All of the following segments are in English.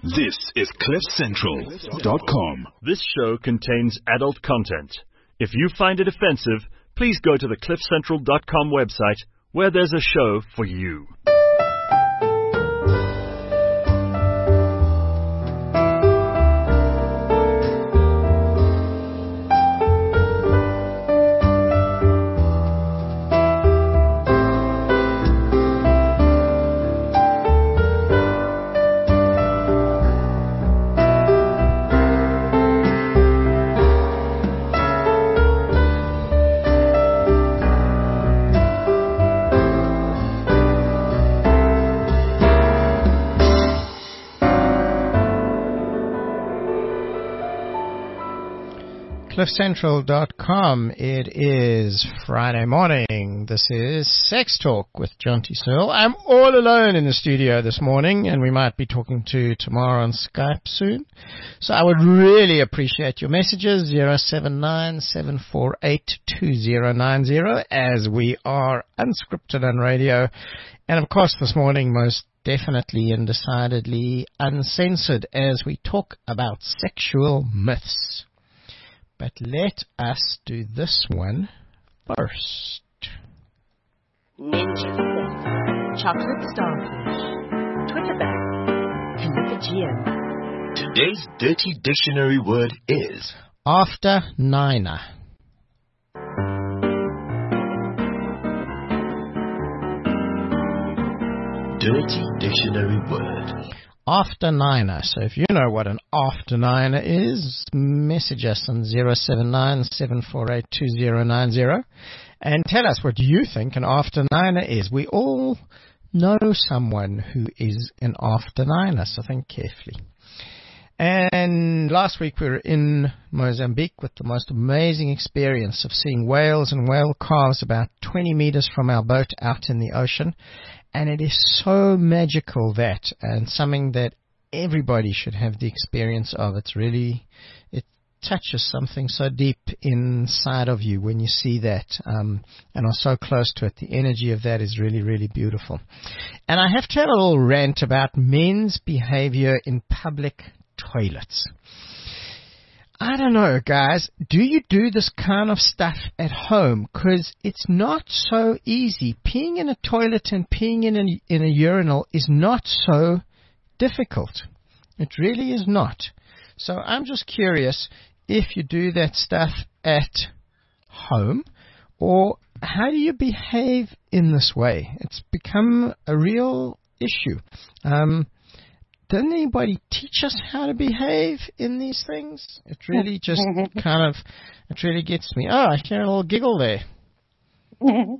This is CliffCentral.com. This show contains adult content. If you find it offensive, please go to the CliffCentral.com website where there's a show for you. CliffCentral.com. It is Friday morning. This is Sex Talk with John T. Searle. I'm all alone in the studio this morning, and we might be talking to tomorrow on Skype soon. So I would really appreciate your messages, 079-748-2090, as we are unscripted on radio. And of course, this morning, most definitely and decidedly uncensored, as we talk about sexual myths. But let us do this one first. Ninja Flip, Chocolate Starfish, Twitterback, Califigian. Today's dirty dictionary word is After Niner. Dirty dictionary word. After Niner. So if you know what an after Niner is, message us on 079-748-2090 and tell us what you think an after Niner is. We all know someone who is an after Niner, so think carefully. And last week we were in Mozambique with the most amazing experience of seeing whales and whale calves about 20 meters from our boat out in the ocean. And it is so magical that, and something that everybody should have the experience of. It touches something so deep inside of you when you see that, and are so close to it. The energy of that is really, really beautiful. And I have to have a little rant about men's behavior in public toilets. I don't know, guys. Do you do this kind of stuff at home? Because it's not so easy. Peeing in a toilet and peeing in a urinal is not so difficult. It really is not. So I'm just curious if you do that stuff at home, or how do you behave in this way? It's become a real issue. Doesn't anybody teach us how to behave in these things? It really just it really gets me. Oh, I hear a little giggle there. Are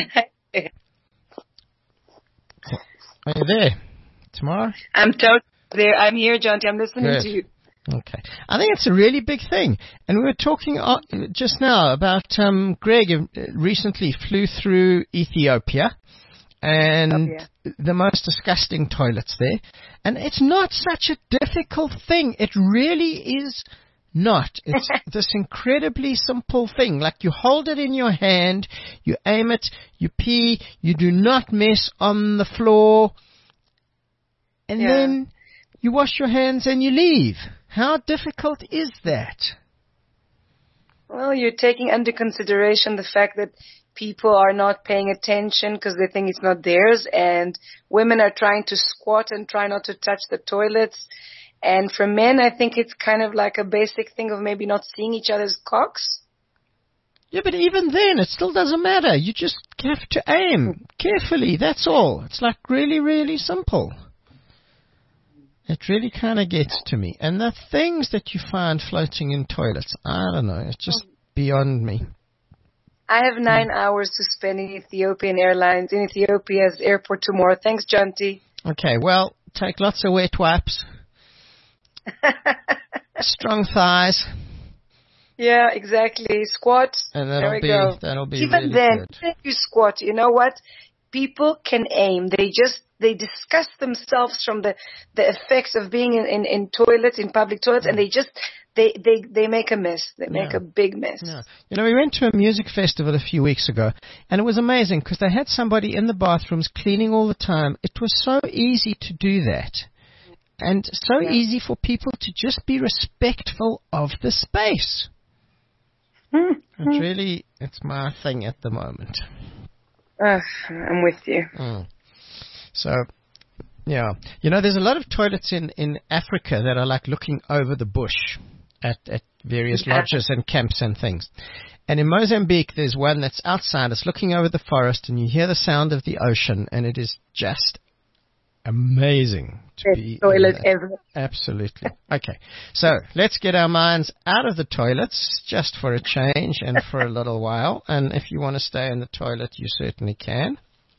you there, Tamara? I'm totally there. I'm here, John T. I'm listening Good. to you. Okay. I think it's a really big thing. And we were talking just now about Greg recently flew through Ethiopia. And the most disgusting toilets there. And it's not such a difficult thing. It really is not. It's this incredibly simple thing. Like, you hold it in your hand, you aim it, you pee, you do not mess on the floor, and then you wash your hands and you leave. How difficult is that? Well, you're taking under consideration the fact that people are not paying attention because they think it's not theirs, and women are trying to squat and try not to touch the toilets. And for men, I think it's kind of like a basic thing of maybe not seeing each other's cocks. Yeah, but even then, it still doesn't matter. You just have to aim carefully, that's all. It's like really, really simple. It really kind of gets to me. And the things that you find floating in toilets, I don't know, it's just beyond me. I have 9 hours to spend in Ethiopian Airlines, in Ethiopia's airport tomorrow. Thanks, John T. Okay, well, take lots of wet wipes. Strong thighs. Yeah, exactly. Squat. And that'll be Even really then, good. if you squat, you know what? People can aim. They disgust themselves from the effects of being in toilets, in public toilets, and they make a mess. They make a big mess. Yeah. You know, we went to a music festival a few weeks ago, and it was amazing because they had somebody in the bathrooms cleaning all the time. It was so easy to do that. And so easy for people to just be respectful of the space. It's my thing at the moment. I'm with you. So, yeah. There's a lot of toilets in Africa that are like looking over the bush at various lodges and camps and things. And in Mozambique, there's one that's outside. It's looking over the forest, and you hear the sound of the ocean, and it is just amazing to be toilet ever. Absolutely. Okay. So let's get our minds out of the toilets just for a change and for a little while. And if you want to stay in the toilet, you certainly can.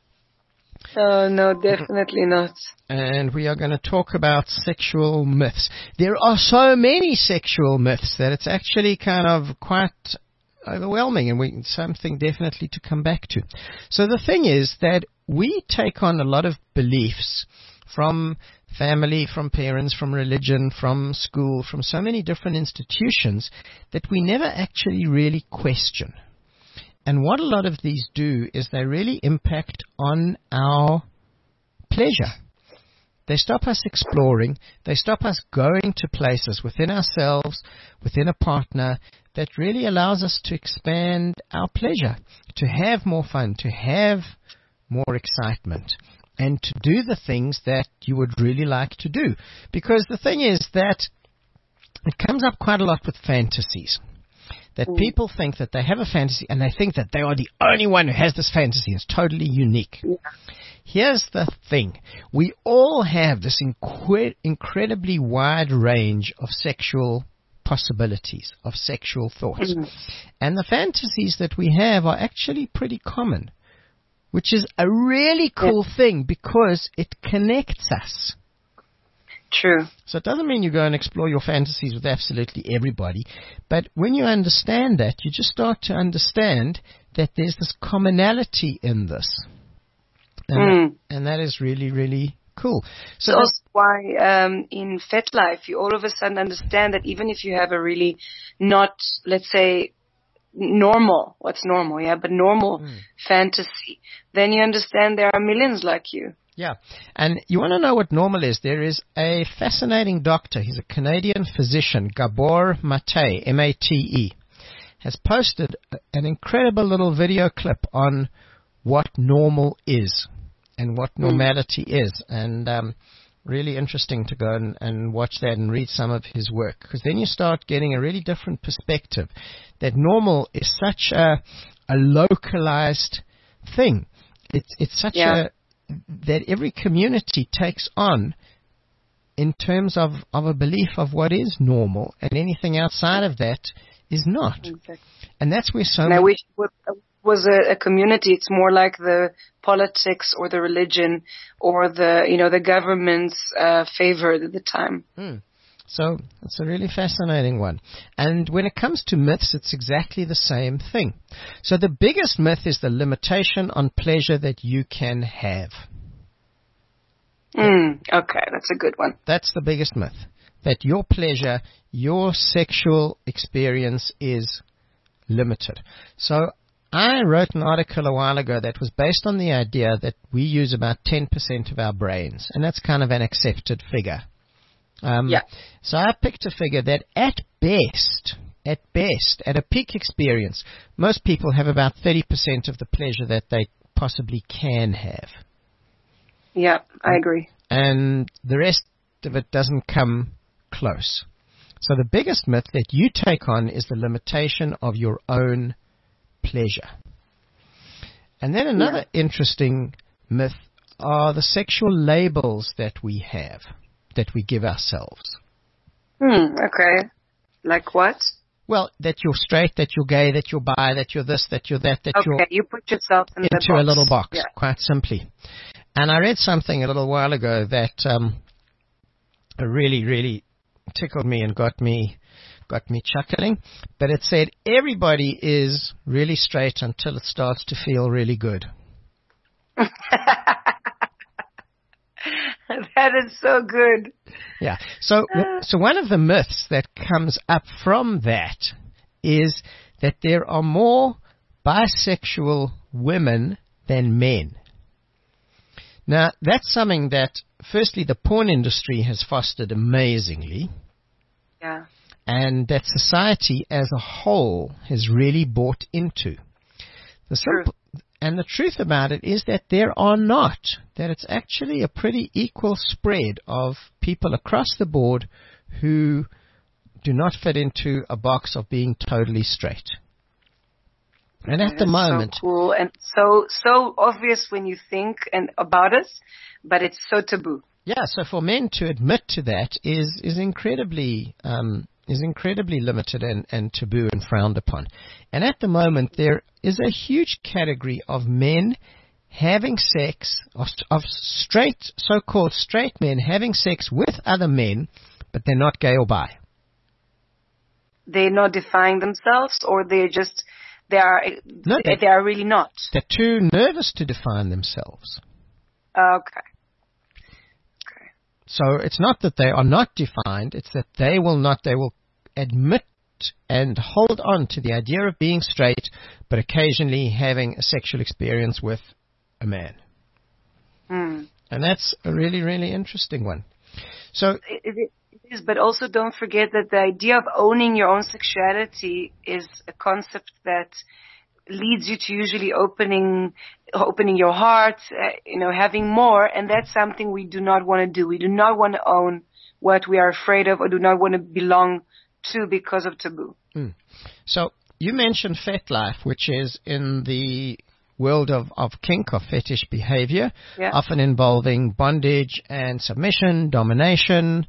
Oh, no, definitely not. And we are going to talk about sexual myths. There are so many sexual myths that it's actually kind of quite overwhelming, and something definitely to come back to. So the thing is that we take on a lot of beliefs from family, from parents, from religion, from school, from so many different institutions that we never actually really question. And what a lot of these do is they really impact on our pleasure. They stop us exploring. They stop us going to places within ourselves, within a partner, that really allows us to expand our pleasure, to have more fun, to have more excitement, and to do the things that you would really like to do. Because the thing is that it comes up quite a lot with fantasies. That people think that they have a fantasy and they think that they are the only one who has this fantasy. It's totally unique. Yeah. Here's the thing. We all have this incredibly wide range of sexual possibilities, of sexual thoughts. And the fantasies that we have are actually pretty common, which is a really cool thing because it connects us. True. So it doesn't mean you go and explore your fantasies with absolutely everybody, but when you understand that, you just start to understand that there's this commonality in this. And that is really, really cool. So that's why in FetLife, you all of a sudden understand that even if you have a really not, let's say, normal fantasy, then you understand there are millions like you. Yeah, and you want to know what normal is? There is a fascinating doctor. He's a Canadian physician, Gabor Mate, M-A-T-E, has posted an incredible little video clip on what normal is and what normality is. And really interesting to go and watch that and read some of his work, because then you start getting a really different perspective, that normal is such a localized thing. It's such that every community takes on in terms of a belief of what is normal, and anything outside of that is not. Exactly. And that's where so many... I wish it was a community. It's more like the politics or the religion or the government's favor at the time. So it's a really fascinating one. And when it comes to myths, it's exactly the same thing. So the biggest myth is the limitation on pleasure that you can have. Okay, that's a good one. That's the biggest myth. That your pleasure, your sexual experience is limited. So I wrote an article a while ago that was based on the idea that we use about 10% of our brains. And that's kind of an accepted figure. So I picked a figure that at best, at a peak experience, most people have about 30% of the pleasure that they possibly can have. Yeah, I agree. And the rest of it doesn't come close. So the biggest myth that you take on is the limitation of your own pleasure. And then another interesting myth are the sexual labels that we have, that we give ourselves. Okay. Like what? Well, that you're straight, that you're gay, that you're bi, that you're this, that you're that, that you're... Okay, you put yourself into a little box, quite simply. And I read something a little while ago that really, really tickled me and got me chuckling. But it said, everybody is really straight until it starts to feel really good. That is so good. Yeah. So one of the myths that comes up from that is that there are more bisexual women than men. Now, that's something that firstly, the porn industry has fostered amazingly. Yeah. And that society as a whole has really bought into. And the truth about it is that there are not, that it's actually a pretty equal spread of people across the board who do not fit into a box of being totally straight. And at the moment, so cool and so obvious when you think about us, but it's so taboo. Yeah, so for men to admit to that is incredibly limited and taboo and frowned upon. And at the moment, there is a huge category of men having sex, of straight, so-called straight men having sex with other men, but they're not gay or bi. They're not defying themselves, or they are really not. They're too nervous to define themselves. Okay. So it's not that they are not defined, it's that they will admit and hold on to the idea of being straight, but occasionally having a sexual experience with a man. And that's a really, really interesting one. So it is, but also don't forget that the idea of owning your own sexuality is a concept that leads you to usually opening your heart, having more, and that's something we do not want to do. We do not want to own what we are afraid of or do not want to belong to because of taboo. So you mentioned FetLife, which is in the world of kink or fetish behavior, often involving bondage and submission, domination.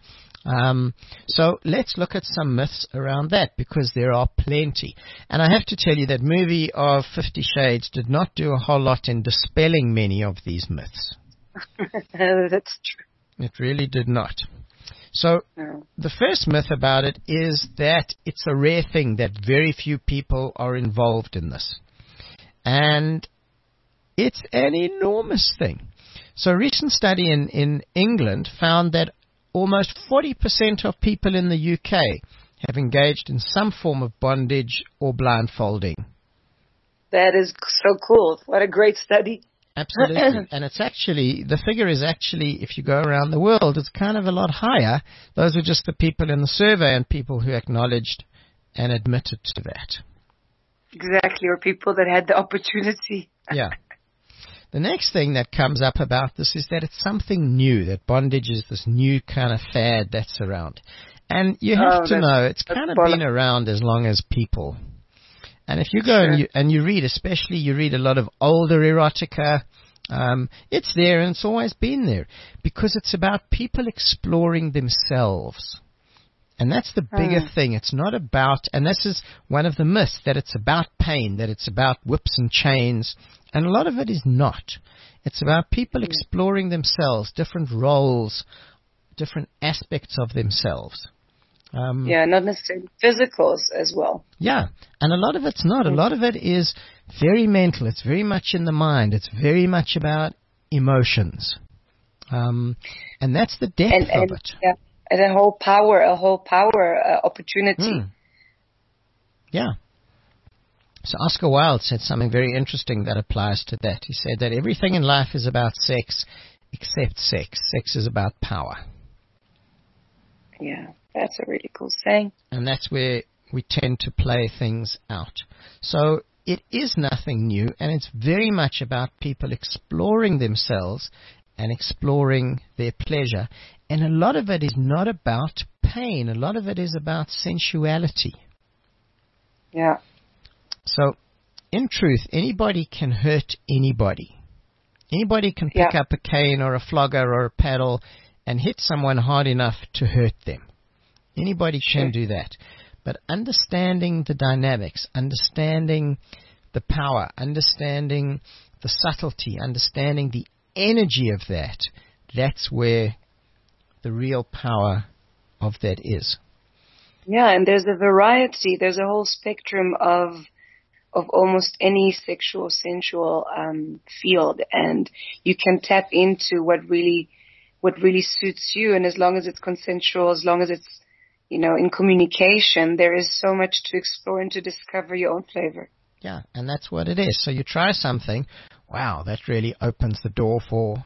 So let's look at some myths around that, because there are plenty. And I have to tell you that movie of 50 Shades did not do a whole lot in dispelling many of these myths. That's true. It really did not. So the first myth about it is that it's a rare thing, that very few people are involved in this. And it's an enormous thing. So a recent study in England found that almost 40% of people in the UK have engaged in some form of bondage or blindfolding. That is so cool. What a great study. Absolutely. And it's actually, the figure is actually, if you go around the world, it's kind of a lot higher. Those are just the people in the survey and people who acknowledged and admitted to that. Exactly, or people that had the opportunity. Yeah. The next thing that comes up about this is that it's something new, that bondage is this new kind of fad that's around. And you have to know, it's kind of been around as long as people. And if you go and you read, especially you read a lot of older erotica, it's there and it's always been there, because it's about people exploring themselves. And that's the bigger thing. It's not about, and this is one of the myths, that it's about pain, that it's about whips and chains. And a lot of it is not. It's about people exploring themselves, different roles, different aspects of themselves. Not necessarily physicals as well. Yeah, and a lot of it's not. A lot of it is very mental. It's very much in the mind. It's very much about emotions. And that's the depth of it. Yeah. And a whole power opportunity. Yeah. So Oscar Wilde said something very interesting that applies to that. He said that everything in life is about sex except sex. Sex is about power. Yeah, that's a really cool saying. And that's where we tend to play things out. So it is nothing new, and it's very much about people exploring themselves and exploring their pleasure. And a lot of it is not about pain. A lot of it is about sensuality. Yeah. So, in truth, anybody can hurt anybody. Anybody can pick up a cane or a flogger or a paddle and hit someone hard enough to hurt them. Anybody can do that. But understanding the dynamics, understanding the power, understanding the subtlety, understanding the energy of that, that's where the real power of that is. Yeah, and there's a variety, there's a whole spectrum of almost any sexual, sensual field, and you can tap into what really suits you, and as long as it's consensual, as long as it's, in communication, there is so much to explore and to discover your own flavor. Yeah, and that's what it is. So you try something, wow, that really opens the door for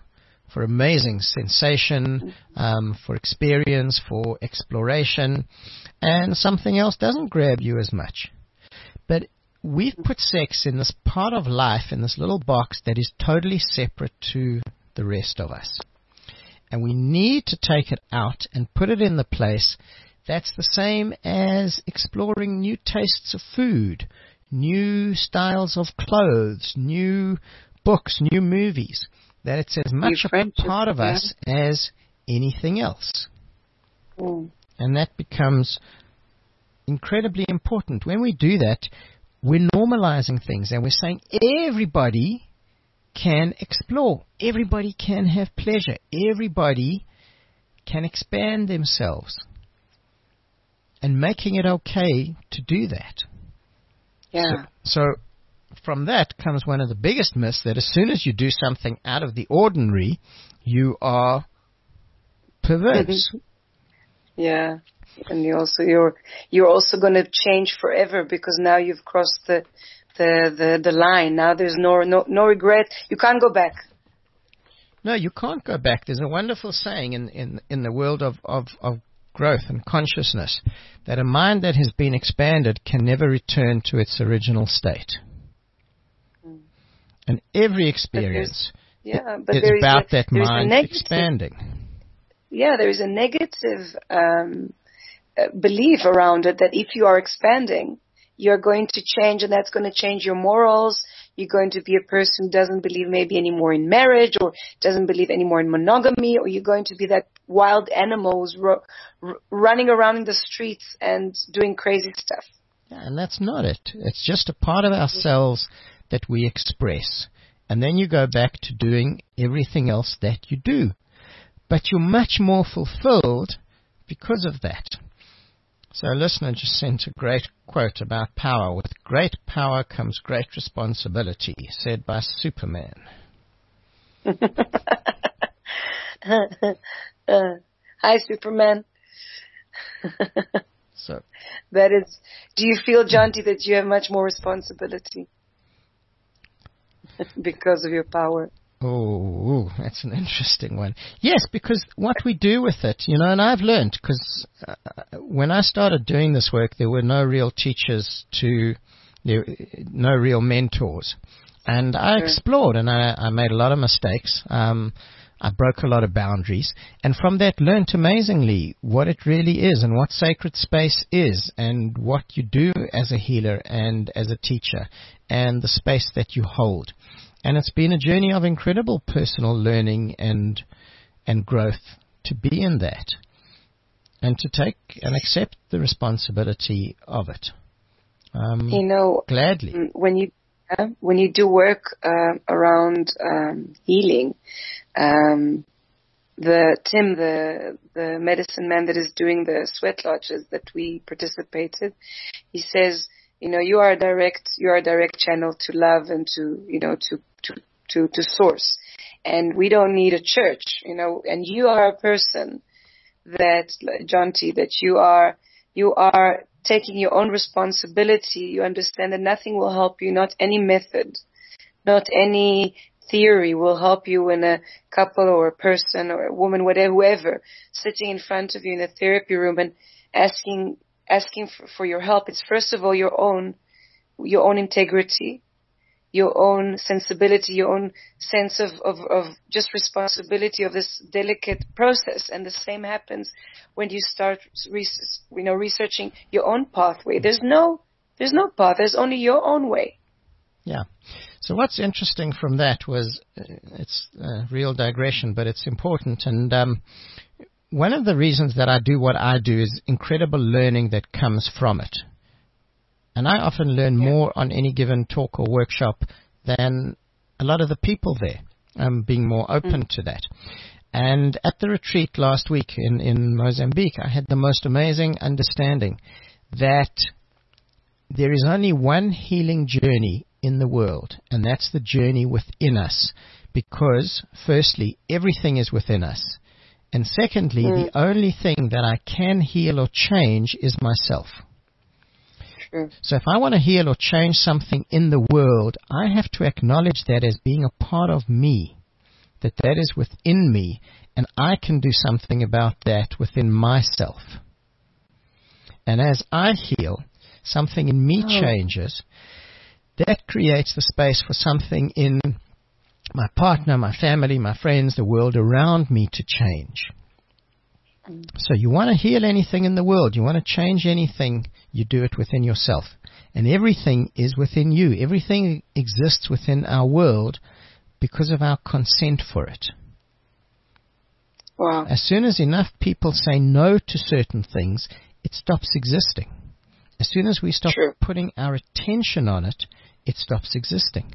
for amazing sensation, for experience, for exploration, and something else doesn't grab you as much. But we've put sex in this part of life, in this little box that is totally separate to the rest of us. And we need to take it out and put it in the place that's the same as exploring new tastes of food, new styles of clothes, new books, new movies, that it's as much a part of us as anything else. And that becomes incredibly important. When we do that, we're normalizing things and we're saying everybody can explore, everybody can have pleasure, everybody can expand themselves, and making it okay to do that. Yeah. So from that comes one of the biggest myths, that as soon as you do something out of the ordinary, you are perverse. Yeah. And you're also going to change forever, because now you've crossed the line. Now there's no regret. You can't go back. No, you can't go back. There's a wonderful saying in the world of growth and consciousness, that a mind that has been expanded can never return to its original state. And every experience is about that mind expanding. Yeah, there is a negative belief around it, that if you are expanding, you're going to change, and that's going to change your morals. You're going to be a person who doesn't believe maybe anymore in marriage, or doesn't believe anymore in monogamy, or you're going to be that wild animal who's running around in the streets and doing crazy stuff. Yeah, and that's not it. It's just a part of ourselves that we express. And then you go back to doing everything else that you do. But you're much more fulfilled because of that. So a listener just sent a great quote about power. With great power comes great responsibility, said by Superman. Hi, Superman. So that is. Do you feel, Jonty, that you have much more responsibility because of your power? Oh, that's an interesting one. Yes, because what we do with it, and I've learned, because when I started doing this work, there were no real teachers no real mentors. And I explored, and I made a lot of mistakes. I broke a lot of boundaries. And from that, learned amazingly what it really is, and what sacred space is, and what you do as a healer and as a teacher, and the space that you hold. And it's been a journey of incredible personal learning and growth to be in that, and to take and accept the responsibility of it. Gladly. When you do work around healing, the medicine man that is doing the sweat lodges that we participated, he says, you are a direct channel to love and to source. And we don't need a church, and you are a person that, Jonty, that you are taking your own responsibility. You understand that nothing will help you, not any method, not any theory will help you when a couple or a person or a woman, whatever, whoever, sitting in front of you in a therapy room and asking for your help. It's first of all your own integrity, your own sensibility, your own sense of just responsibility of this delicate process. And the same happens when you start researching your own pathway. There's no path. There's only your own way. Yeah. So what's interesting from that was, it's a real digression, but it's important. And one of the reasons that I do what I do is incredible learning that comes from it. And I often learn more on any given talk or workshop than a lot of the people there. I'm being more open to that. And at the retreat last week in Mozambique, I had the most amazing understanding that there is only one healing journey in the world, and that's the journey within us. Because, firstly, everything is within us. And secondly, the only thing that I can heal or change is myself. So if I want to heal or change something in the world, I have to acknowledge that as being a part of me. that is within me, and I can do something about that within myself. And as I heal, something in me changes. That creates the space for something in my partner, my family, my friends, the world around me to change. So you want to heal anything in the world, you want to change anything, you do it within yourself. And everything is within you. Everything exists within our world because of our consent for it. Wow. As soon as enough people say no to certain things, it stops existing. As soon as we stop putting our attention on it, it stops existing.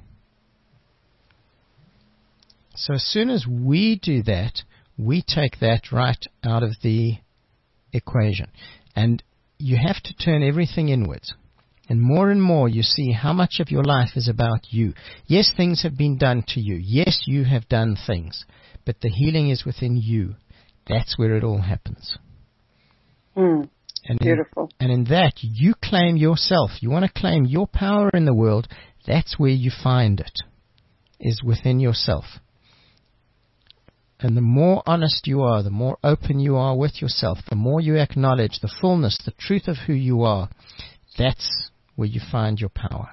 So as soon as we do that, we take that right out of the equation. And you have to turn everything inwards. And more you see how much of your life is about you. Yes, things have been done to you. Yes, you have done things. But the healing is within you. That's where it all happens. And beautiful. And in that, you claim yourself. You want to claim your power in the world. That's where you find it, is within yourself. And the more honest you are, the more open you are with yourself, the more you acknowledge the fullness, the truth of who you are, that's where you find your power.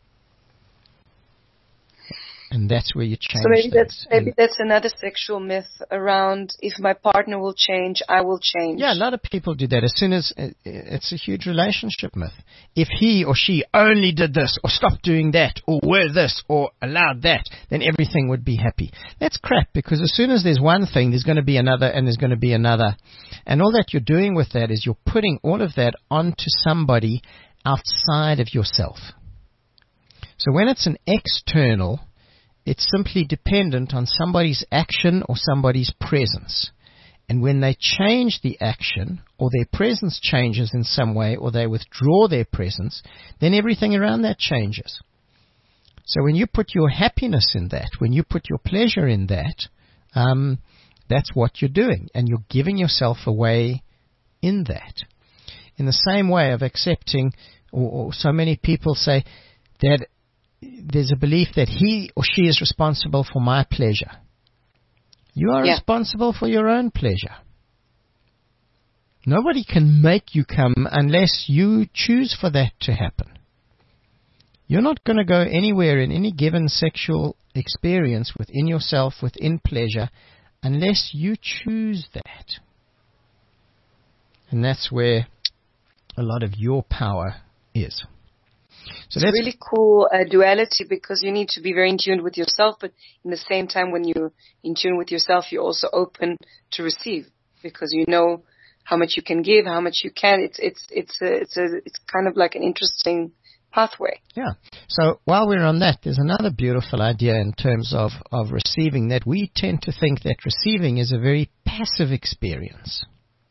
And that's where you change So maybe that's another sexual myth around, if my partner will change, I will change. Yeah, a lot of people do that. As soon as it's a huge relationship myth. If he or she only did this, or stopped doing that, or were this, or allowed that, then everything would be happy. That's crap, because as soon as there's one thing, there's going to be another, and there's going to be another. And all that you're doing with that is you're putting all of that onto somebody outside of yourself. So when it's an external, it's simply dependent on somebody's action or somebody's presence. And when they change the action, or their presence changes in some way, or they withdraw their presence, then everything around that changes. So when you put your happiness in that, when you put your pleasure in that, that's what you're doing. And you're giving yourself away in that. In the same way of accepting, or so many people say that there's a belief that he or she is responsible for my pleasure. You are responsible for your own pleasure. Nobody can make you come unless you choose for that to happen. You're not going to go anywhere in any given sexual experience within yourself, within pleasure, unless you choose that. And that's where a lot of your power is. So it's really cool duality, because you need to be very in tune with yourself, but in the same time, when you're in tune with yourself, you're also open to receive, because you know how much you can give, how much you can. It's kind of like an interesting pathway. Yeah. So while we're on that, there's another beautiful idea in terms of receiving, that we tend to think that receiving is a very passive experience.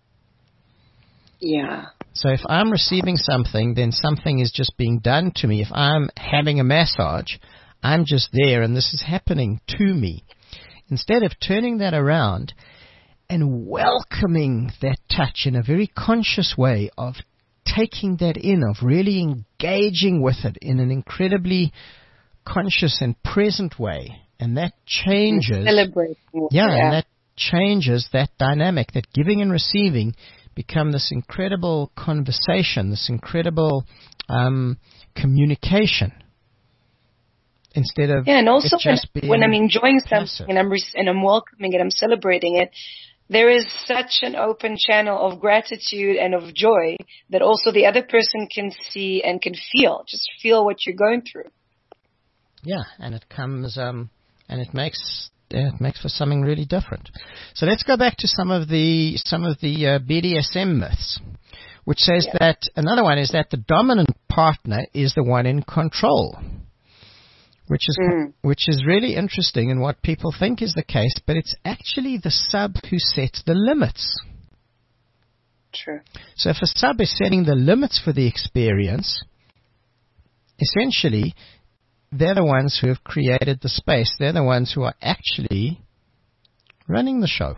Yeah. So if I'm receiving something, then something is just being done to me. If I'm having a massage, I'm just there and this is happening to me. Instead of turning that around and welcoming that touch in a very conscious way, of taking that in, of really engaging with it in an incredibly conscious and present way, and that changes. Celebrating. And that changes that dynamic, that giving and receiving become this incredible conversation, this incredible communication, instead of and also when I'm enjoying passive. something and I'm welcoming it, I'm celebrating it, there is such an open channel of gratitude and of joy that also the other person can see and can feel. Just feel what you're going through. Yeah, and it comes and it makes for something really different. So let's go back to some of the BDSM myths, which says that another one is that the dominant partner is the one in control, which is really interesting and what people think is the case, but it's actually the sub who sets the limits. True. So if a sub is setting the limits for the experience, essentially they're the ones who have created the space. They're the ones who are actually running the show.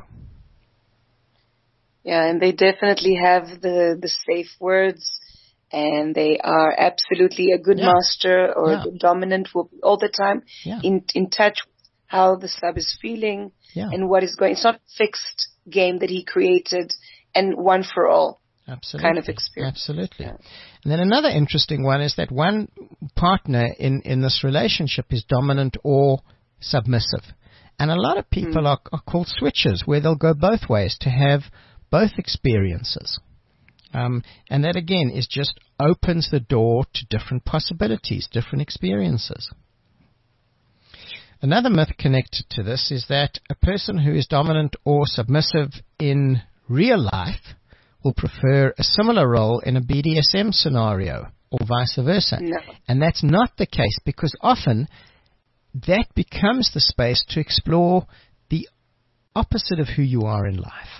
Yeah, and they definitely have the safe words, and they are absolutely a good master or the dominant, will be all the time in touch with how the sub is feeling and what is going. It's not a fixed game that he created and one for all. Absolutely. Kind of experience. Absolutely. Yeah. And then another interesting one is that one partner in this relationship is dominant or submissive. And a lot of people are called switchers, where they'll go both ways to have both experiences. And that, again, is just opens the door to different possibilities, different experiences. Another myth connected to this is that a person who is dominant or submissive in real life will prefer a similar role in a BDSM scenario or vice versa. No. And that's not the case, because often that becomes the space to explore the opposite of who you are in life.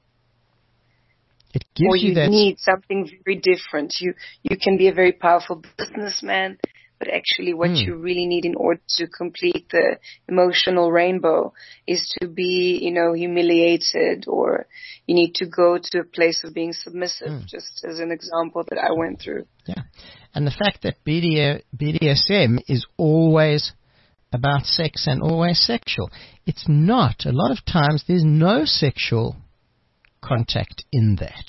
It gives or you that need something very different. You can be a very powerful businessman, but actually what you really need in order to complete the emotional rainbow is to be, humiliated, or you need to go to a place of being submissive, just as an example that I went through. Yeah. And the fact that BDSM is always about sex and always sexual. It's not. A lot of times there's no sexual contact in that.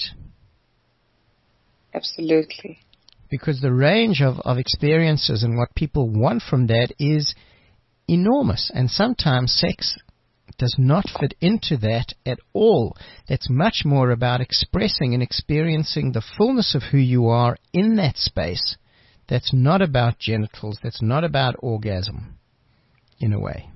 Absolutely. Because the range of experiences and what people want from that is enormous. And sometimes sex does not fit into that at all. It's much more about expressing and experiencing the fullness of who you are in that space. That's not about genitals. That's not about orgasm, in a way.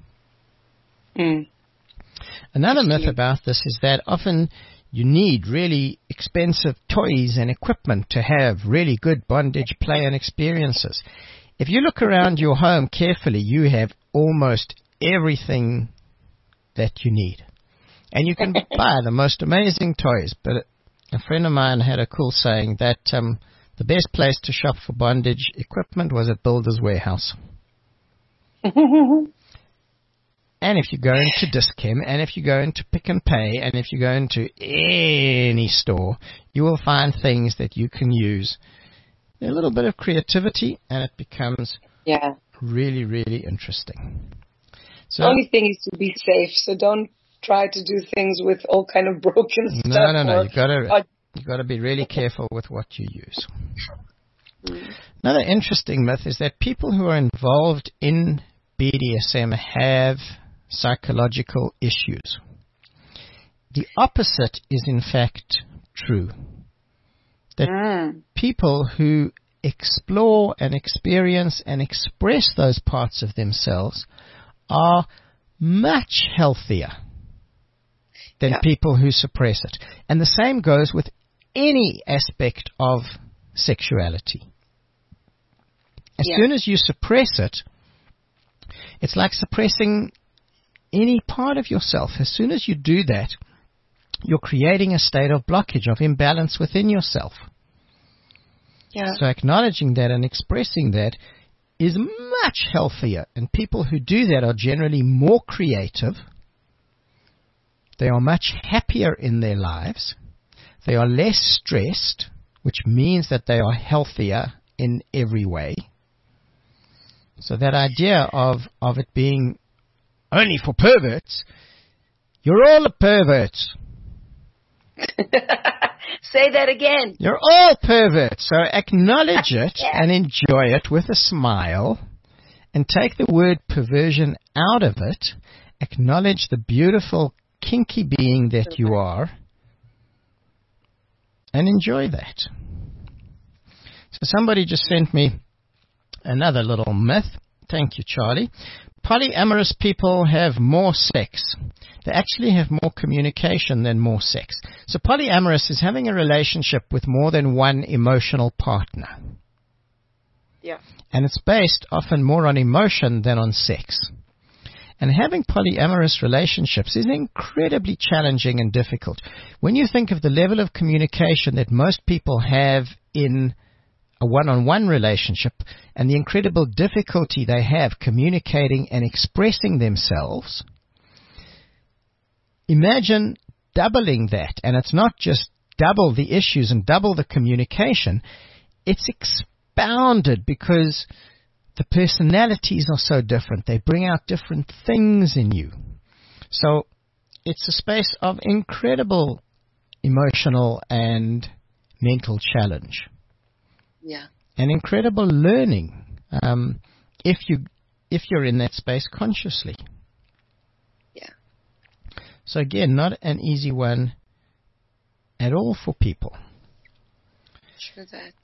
Another myth about this is that often you need really expensive toys and equipment to have really good bondage play and experiences. If you look around your home carefully, you have almost everything that you need. And you can buy the most amazing toys. But a friend of mine had a cool saying that the best place to shop for bondage equipment was at Builder's Warehouse. And if you go into Dis-Chem, and if you go into Pick and Pay, and if you go into any store, you will find things that you can use. A little bit of creativity, and it becomes really, really interesting. So, the only thing is to be safe, so don't try to do things with all kind of broken stuff. No. You've got to be really careful with what you use. Another interesting myth is that people who are involved in BDSM have psychological issues. The opposite is in fact true. That people who explore and experience and express those parts of themselves are much healthier than people who suppress it. And the same goes with any aspect of sexuality. As soon as you suppress it, it's like suppressing any part of yourself. As soon as you do that, you're creating a state of blockage, of imbalance within yourself. So acknowledging that and expressing that is much healthier. And people who do that are generally more creative. They are much happier in their lives. They are less stressed, which means that they are healthier in every way. So that idea of it being only for perverts, you're all a pervert. Say that again. You're all perverts. So acknowledge it and enjoy it with a smile, and take the word perversion out of it. Acknowledge the beautiful, kinky being that you are, and enjoy that. So somebody just sent me another little myth. Thank you, Charlie. Polyamorous people have more sex. They actually have more communication than more sex. So polyamorous is having a relationship with more than one emotional partner. And it's based often more on emotion than on sex. And having polyamorous relationships is incredibly challenging and difficult. When you think of the level of communication that most people have in a one-on-one relationship, and the incredible difficulty they have communicating and expressing themselves, imagine doubling that. And it's not just double the issues and double the communication, it's expounded, because the personalities are so different. They bring out different things in you. So it's a space of incredible emotional and mental challenge. Yeah. And incredible learning if you're in that space consciously. Yeah. So again, not an easy one at all for people. True that.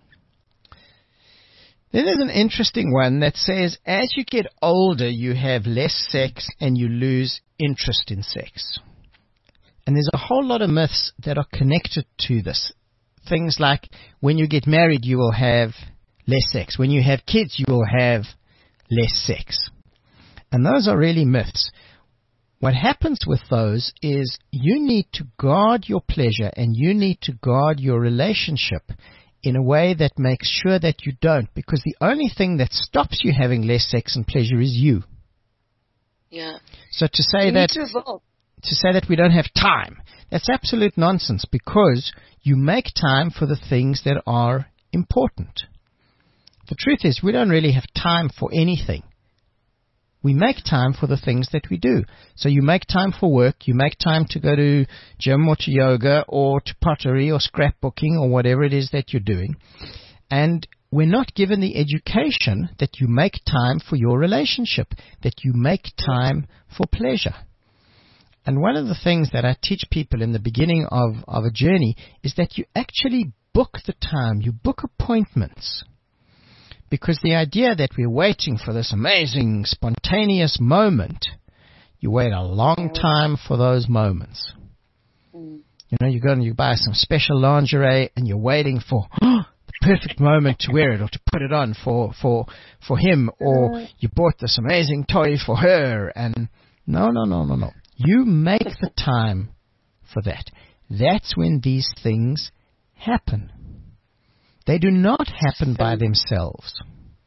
Then there's an interesting one that says, as you get older, you have less sex and you lose interest in sex. And there's a whole lot of myths that are connected to this. Things like, when you get married, you will have less sex. When you have kids, you will have less sex. And those are really myths. What happens with those is you need to guard your pleasure and you need to guard your relationship in a way that makes sure that you don't, because the only thing that stops you having less sex and pleasure is you. Yeah. So to say that we don't have time, that's absolute nonsense, because you make time for the things that are important. The truth is, we don't really have time for anything. We make time for the things that we do. So you make time for work, you make time to go to gym or to yoga or to pottery or scrapbooking or whatever it is that you're doing. And we're not given the education that you make time for your relationship, that you make time for pleasure. And one of the things that I teach people in the beginning of a journey is that you actually book the time, you book appointments. Because the idea that we're waiting for this amazing, spontaneous moment, you wait a long time for those moments. You know, you go and you buy some special lingerie and you're waiting for the perfect moment to wear it or to put it on for him, or you bought this amazing toy for her, and no. You make the time for that. That's when these things happen. They do not happen by themselves.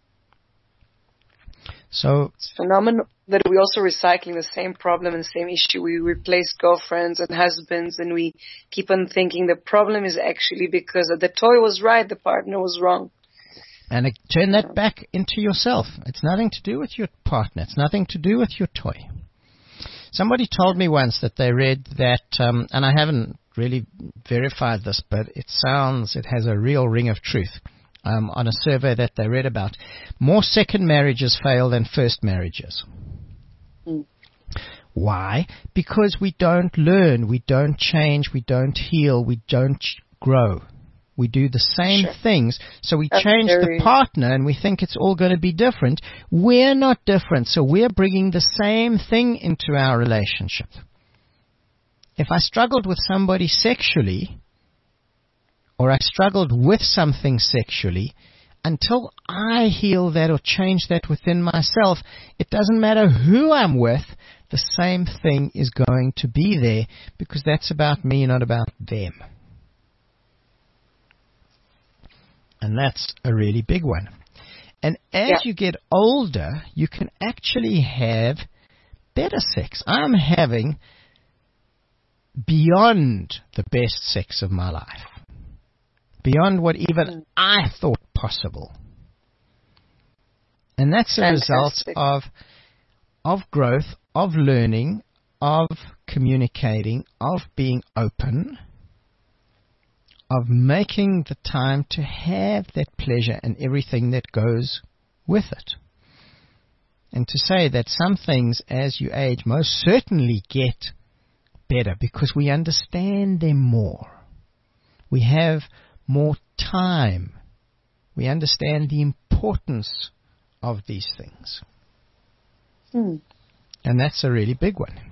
So it's phenomenal that we're also recycling the same problem and same issue. We replace girlfriends and husbands, and we keep on thinking the problem is actually because the toy was right, the partner was wrong. And turn that back into yourself. It's nothing to do with your partner. It's nothing to do with your toy. Somebody told me once that they read that, and I haven't really verified this, but it has a real ring of truth, on a survey that they read about. More second marriages fail than first marriages. Why? Because we don't learn, we don't change, we don't heal, we don't grow. We do the same things. So we change the partner and we think it's all going to be different. We're not different. So we're bringing the same thing into our relationship. If I struggled with somebody sexually, or I struggled with something sexually, until I heal that or change that within myself, it doesn't matter who I'm with, the same thing is going to be there, because that's about me, not about them. And that's a really big one. And as you get older, you can actually have better sex. I'm having beyond the best sex of my life. Beyond what even I thought possible. And that's a result of growth, of learning, of communicating, of being open, of making the time to have that pleasure and everything that goes with it. And to say that some things as you age most certainly get better because we understand them more. We have more time. We understand the importance of these things. And that's a really big one.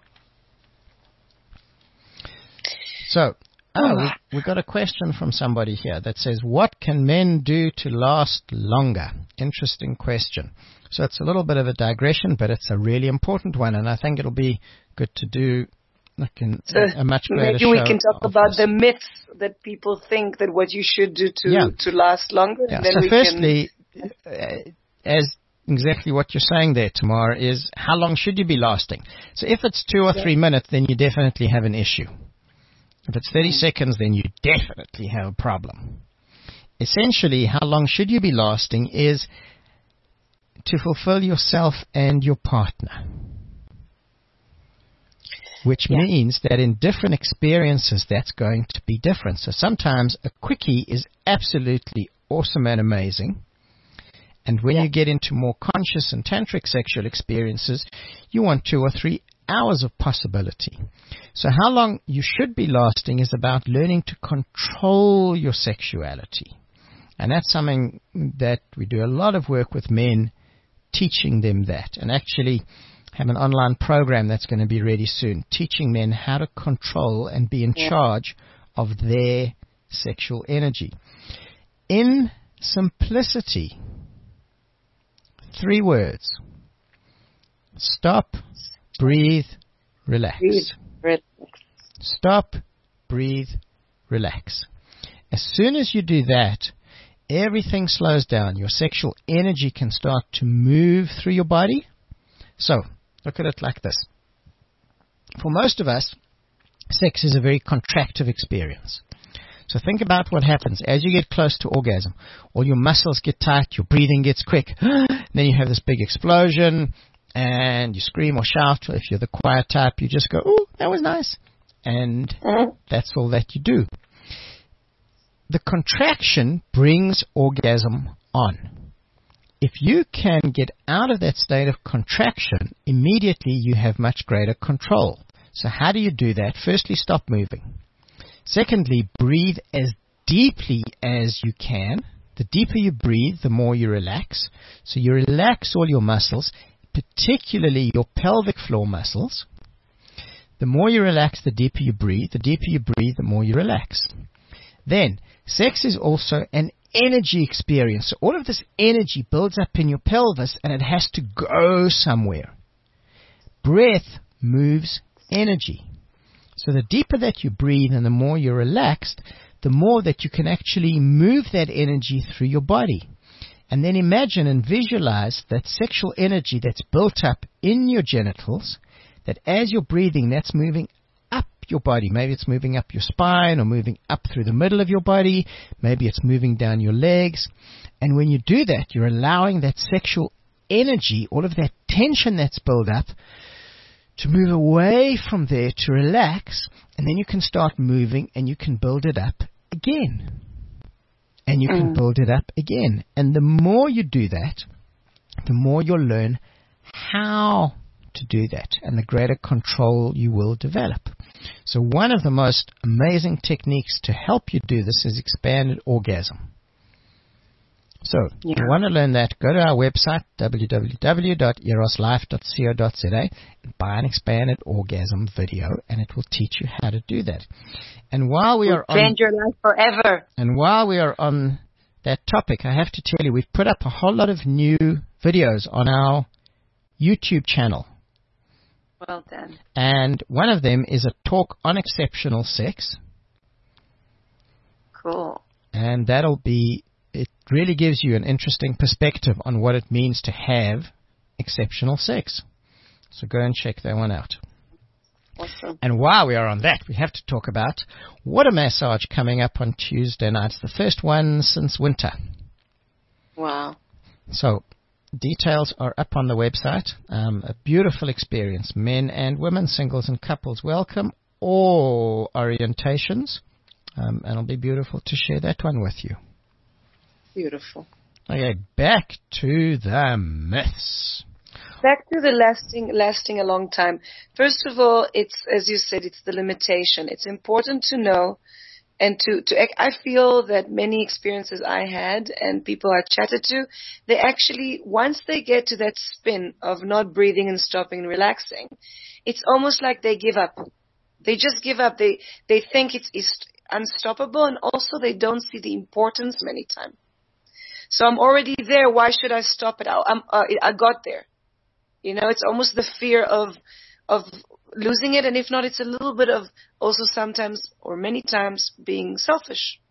So, we've got a question from somebody here that says, what can men do to last longer? Interesting question. So it's a little bit of a digression, but it's a really important one, and I think it'll be good to do a much greater show. Maybe we can talk about the myths that people think that what you should do to last longer. Yeah. And then so firstly, as exactly what you're saying there, Tamar, is how long should you be lasting? So if it's 2 or 3 minutes, then you definitely have an issue. If it's 30 seconds, then you definitely have a problem. Essentially, how long should you be lasting is to fulfill yourself and your partner. Which means that in different experiences, that's going to be different. So sometimes a quickie is absolutely awesome and amazing. And when you get into more conscious and tantric sexual experiences, you want 2 or 3 hours of possibility. So how long you should be lasting is about learning to control your sexuality. And that's something that we do a lot of work with men, teaching them that. And actually have an online program that's going to be ready soon, teaching men how to control and be in charge of their sexual energy. In simplicity, 3 words: stop, breathe, relax. Stop, breathe, relax. As soon as you do that, everything slows down. Your sexual energy can start to move through your body. So, look at it like this. For most of us, sex is a very contractive experience. So think about what happens as you get close to orgasm. All your muscles get tight, your breathing gets quick. Then you have this big explosion, and you scream or shout. If you're the quiet type, you just go, "Ooh, that was nice." And that's all that you do. The contraction brings orgasm on. If you can get out of that state of contraction, immediately you have much greater control. So how do you do that? Firstly, stop moving. Secondly, breathe as deeply as you can. The deeper you breathe, the more you relax. So you relax all your muscles, particularly your pelvic floor muscles. The more you relax, the deeper you breathe. The deeper you breathe, the more you relax. Then, sex is also an energy experience. So all of this energy builds up in your pelvis, and it has to go somewhere. Breath moves energy. So the deeper that you breathe and the more you're relaxed, the more that you can actually move that energy through your body. And then imagine and visualize that sexual energy that's built up in your genitals, that as you're breathing, that's moving up your body. Maybe it's moving up your spine or moving up through the middle of your body. Maybe it's moving down your legs. And when you do that, you're allowing that sexual energy, all of that tension that's built up, to move away from there, to relax, and then you can start moving and you can build it up again. And you can build it up again. And the more you do that, the more you'll learn how to do that, and the greater control you will develop. So one of the most amazing techniques to help you do this is expanded orgasm. So, if you want to learn that, go to our website, www.eroslife.co.za, and buy an expanded orgasm video, and it will teach you how to do that. And while we are change your life forever. And while we are on that topic, I have to tell you, we've put up a whole lot of new videos on our YouTube channel. Well done. And one of them is a talk on exceptional sex. Cool. And it really gives you an interesting perspective on what it means to have exceptional sex. So go and check that one out. Awesome. And while we are on that, we have to talk about water massage coming up on Tuesday nights, the first one since winter. Wow. So details are up on the website. A beautiful experience. Men and women, singles and couples, welcome. All orientations. And it'll be beautiful to share that one with you. Beautiful. Okay, back to the myths. Back to the lasting a long time. First of all, it's, as you said, it's the limitation. It's important to know and I feel that many experiences I had and people I chatted to, they actually, once they get to that spin of not breathing and stopping and relaxing, it's almost like they give up. They just give up. They think it's unstoppable, and also they don't see the importance many times. So I'm already there. Why should I stop it? I got there. You know, it's almost the fear of losing it. And if not, it's a little bit of also sometimes or many times being selfish.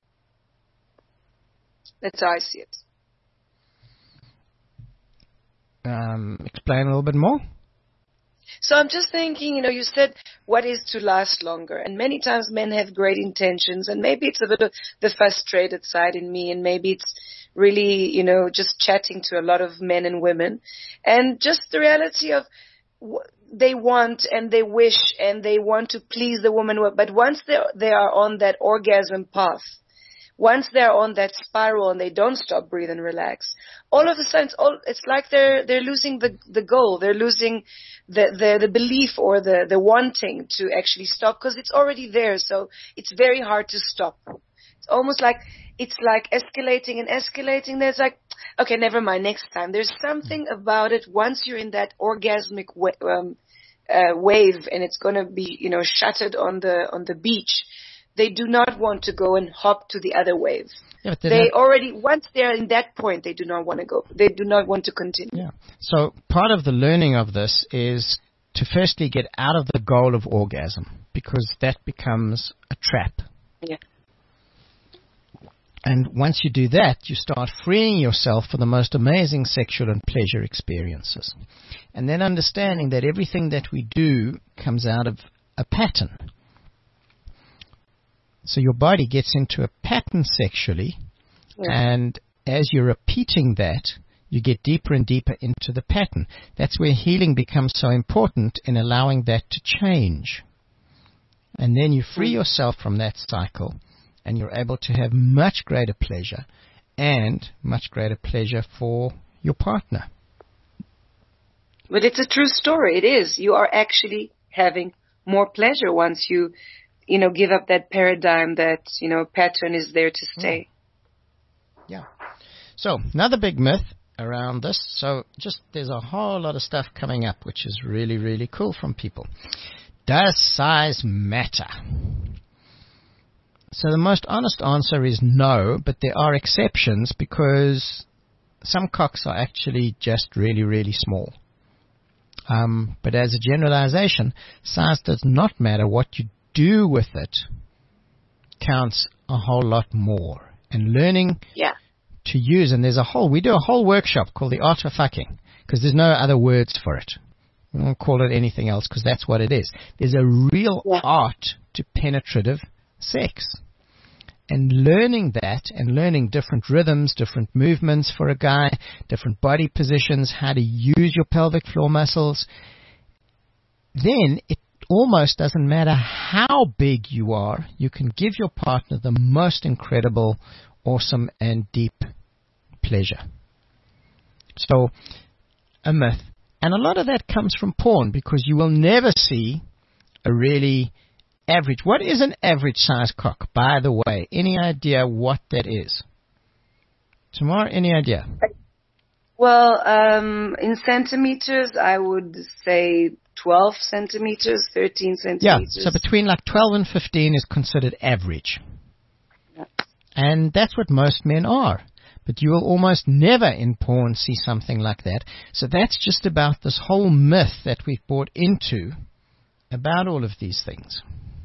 That's how I see it. Explain a little bit more. So I'm just thinking, you said what is to last longer, and many times men have great intentions, and maybe it's a bit of the frustrated side in me, and maybe it's really, just chatting to a lot of men and women, and just the reality of they want and they wish and they want to please the woman, but once they are on that orgasm path, once they're on that spiral and they don't stop, breathe and relax, all of a sudden it's like they're losing the goal. They're losing the belief or the wanting to actually stop, because it's already there. So it's very hard to stop. It's almost like it's like escalating and escalating. There's like, okay, never mind, next time. There's something about it once you're in that orgasmic wave and it's going to be, shattered on the beach. They do not want to go and hop to the other wave. Yeah, once they're in that point, they do not want to go. They do not want to continue. Yeah. So part of the learning of this is to firstly get out of the goal of orgasm, because that becomes a trap. Yeah. And once you do that, you start freeing yourself for the most amazing sexual and pleasure experiences. And then understanding that everything that we do comes out of a pattern. So your body gets into a pattern sexually, and as you're repeating that, you get deeper and deeper into the pattern. That's where healing becomes so important, in allowing that to change. And then you free yourself from that cycle, and you're able to have much greater pleasure, and much greater pleasure for your partner. But it's a true story. It is. You are actually having more pleasure once you give up that paradigm that, pattern is there to stay. Yeah. So, another big myth around this. So, there's a whole lot of stuff coming up, which is really, really cool from people. Does size matter? So, the most honest answer is no, but there are exceptions, because some cocks are actually just really, really small. But as a generalization, size does not matter. What you do with it counts a whole lot more. And learning to use, and we do a whole workshop called the Art of Fucking, because there's no other words for it. We won't call it anything else, because that's what it is. There's a real art to penetrative sex. And learning that, and learning different rhythms, different movements for a guy, different body positions, how to use your pelvic floor muscles, then it almost doesn't matter how big you are, you can give your partner the most incredible, awesome, and deep pleasure. So, a myth. And a lot of that comes from porn, because you will never see a really average. What is an average size cock, by the way? Any idea what that is? Tamara, any idea? Well, in centimeters, I would say 12 centimeters, 13 centimeters. Yeah, so between like 12 and 15 is considered average. Yeah. And that's what most men are. But you will almost never in porn see something like that. So that's just about this whole myth that we've bought into about all of these things.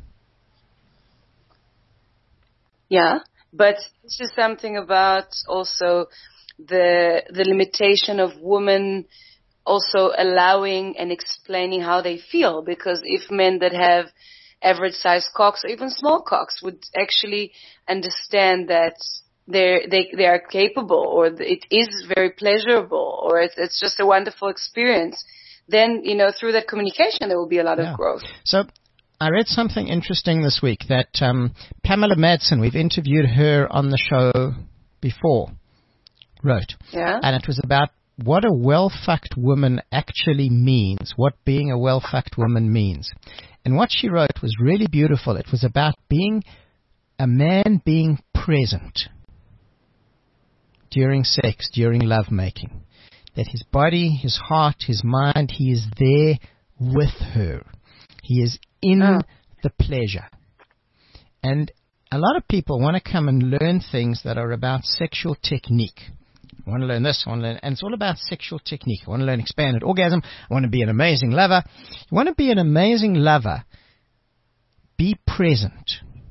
Yeah, but this is something about also the limitation of women also allowing and explaining how they feel, because if men that have average size cocks or even small cocks would actually understand that they are capable, or it is very pleasurable, or it's just a wonderful experience, then through that communication there will be a lot of growth. So I read something interesting this week that Pamela Madsen, we've interviewed her on the show before, wrote. Yeah. And it was about what a well-fucked woman actually means, what being a well-fucked woman means. And what she wrote was really beautiful. It was about being a man being present during sex, during lovemaking. That his body, his heart, his mind, he is there with her. He is in the pleasure. And a lot of people want to come and learn things that are about sexual technique. I want to learn this, I want to learn, and it's all about sexual technique. I want to learn expanded orgasm. I want to be an amazing lover. You want to be an amazing lover, be present.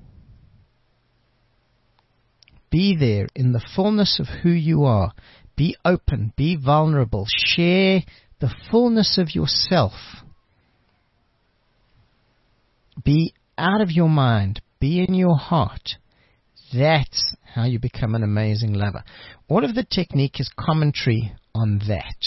Be there in the fullness of who you are. Be open, be vulnerable, share the fullness of yourself Be out of your mind. Be in your heart. That's how you become an amazing lover. All of the technique is commentary on that.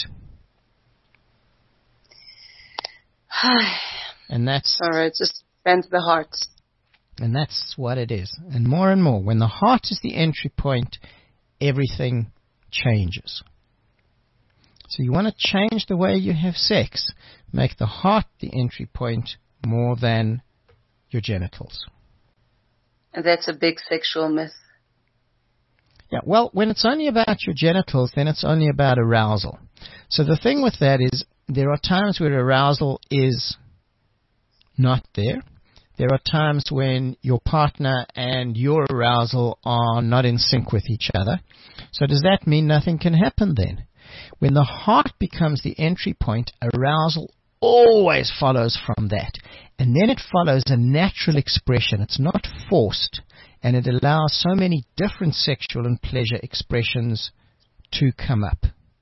And that's... All right, just expands the heart. And that's what it is. And more, when the heart is the entry point, everything changes. So you want to change the way you have sex. Make the heart the entry point more than your genitals. And that's a big sexual myth. Yeah, well, when it's only about your genitals, then it's only about arousal. So the thing with that is there are times where arousal is not there. There are times when your partner and your arousal are not in sync with each other. So does that mean nothing can happen then? When the heart becomes the entry point, arousal always follows from that. And then it follows a natural expression. It's not forced. And it allows so many different sexual and pleasure expressions to come up.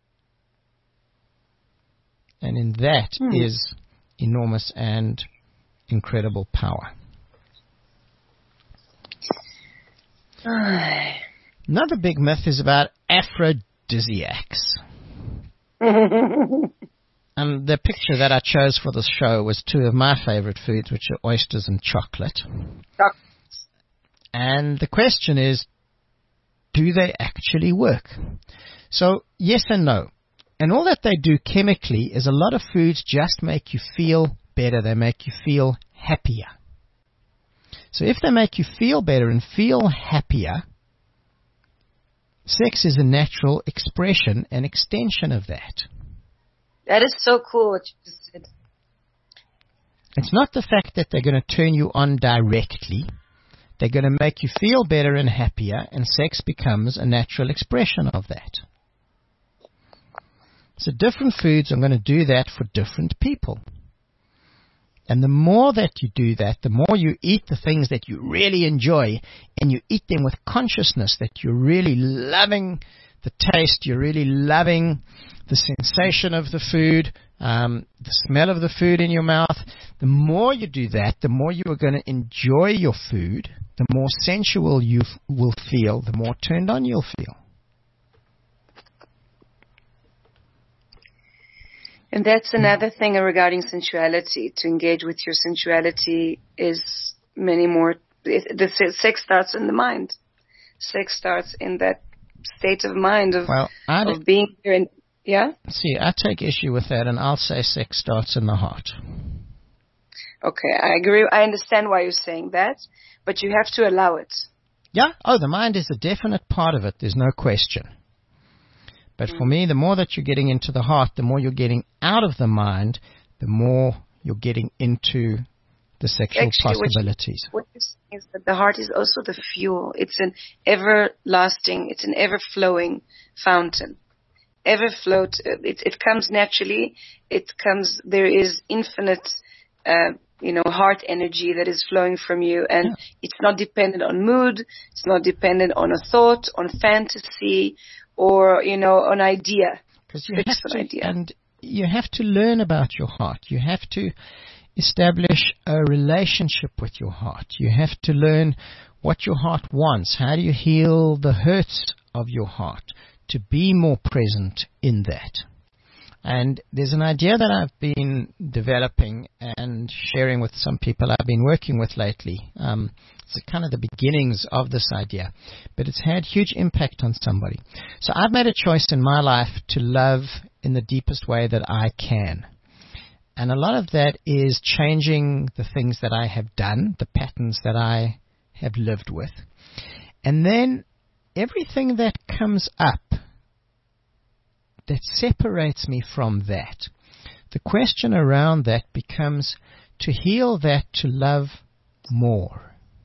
And in that is enormous and incredible power. Another big myth is about aphrodisiacs. And the picture that I chose for this show was two of my favorite foods, which are oysters and chocolate. And the question is, do they actually work? So, yes and no. And all that they do chemically is a lot of foods just make you feel better. They make you feel happier. So if they make you feel better and feel happier, sex is a natural expression and extension of that. That is so cool what you just said. It's not the fact that they're going to turn you on directly. They're going to make you feel better and happier, and sex becomes a natural expression of that. So different foods are going to do that for different people. And the more that you do that, the more you eat the things that you really enjoy, and you eat them with consciousness that you're really loving the taste, you're really loving the sensation of the food, the smell of the food in your mouth. The more you do that, the more you are going to enjoy your food, the more sensual you will feel, the more turned on you'll feel. And that's another thing regarding sensuality. To engage with your sensuality is many more. The sex starts in the mind. Sex starts in that state of mind of being here. And yeah. See, I take issue with that, and I'll say sex starts in the heart. Okay, I agree. I understand why you're saying that, but you have to allow it. Yeah. Oh, the mind is a definite part of it. There's no question. But for me, the more that you're getting into the heart, the more you're getting out of the mind, the more you're getting into the sexual possibilities. What you're saying is that the heart is also the fuel. It's an everlasting, it's an ever-flowing fountain. It comes naturally. There is infinite, heart energy that is flowing from you, and it's not dependent on mood. It's not dependent on a thought, on fantasy, or, an idea. Because you have to learn about your heart. You have to establish a relationship with your heart. You have to learn what your heart wants. How do you heal the hurts of your heart to be more present in that? And there's an idea that I've been developing and sharing with some people I've been working with lately. It's kind of the beginnings of this idea, but it's had huge impact on somebody. So I've made a choice in my life to love in the deepest way that I can. And a lot of that is changing the things that I have done, the patterns that I have lived with. And then everything that comes up that separates me from that, the question around that becomes to heal that, to love more.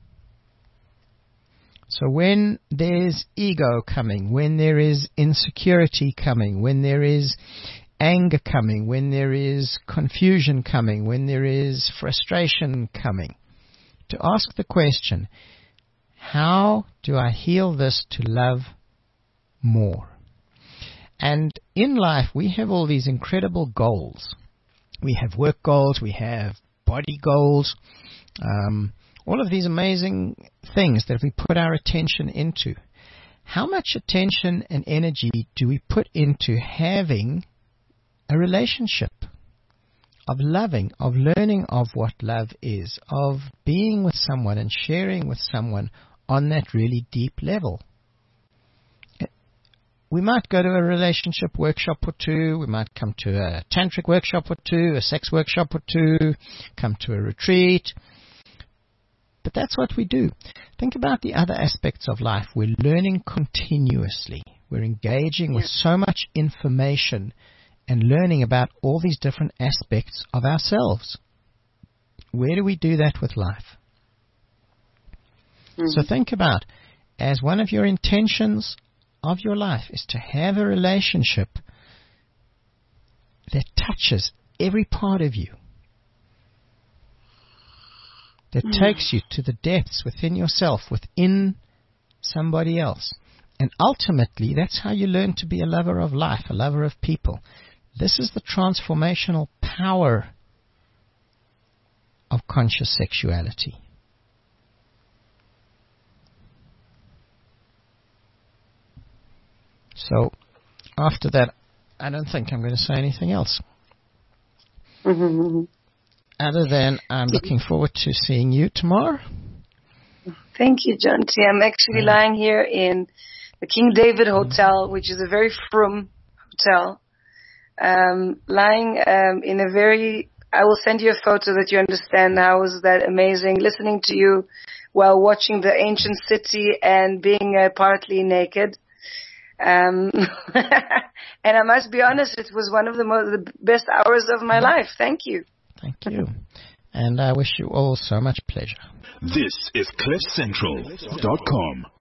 So when there's ego coming, when there is insecurity coming, when there is anger coming, when there is confusion coming, when there is frustration coming, to ask the question, how do I heal this to love more? And in life, we have all these incredible goals. We have work goals, we have body goals, All of these amazing things that we put our attention into. How much attention and energy do we put into having a relationship, of loving, of learning of what love is, of being with someone and sharing with someone on that really deep level? We might go to a relationship workshop or two, we might come to a tantric workshop or two, a sex workshop or two, come to a retreat. But that's what we do. Think about the other aspects of life. We're learning continuously. We're engaging with so much information and learning about all these different aspects of ourselves. Where do we do that with life? So think about, as one of your intentions of your life is to have a relationship that touches every part of you, that takes you to the depths within yourself, within somebody else. And ultimately, that's how you learn to be a lover of life, a lover of people. This is the transformational power of conscious sexuality. So, after that, I don't think I'm going to say anything else. Other than I'm looking forward to seeing you tomorrow. Thank you, John T. I'm actually lying here in the King David Hotel, which is a very frum hotel. Lying in a very... I will send you a photo that you understand how is that amazing, listening to you while watching the ancient city and being partly naked. And I must be honest, it was one of the best hours of my life. Thank you. Thank you. And I wish you all so much pleasure. This is CliffCentral.com.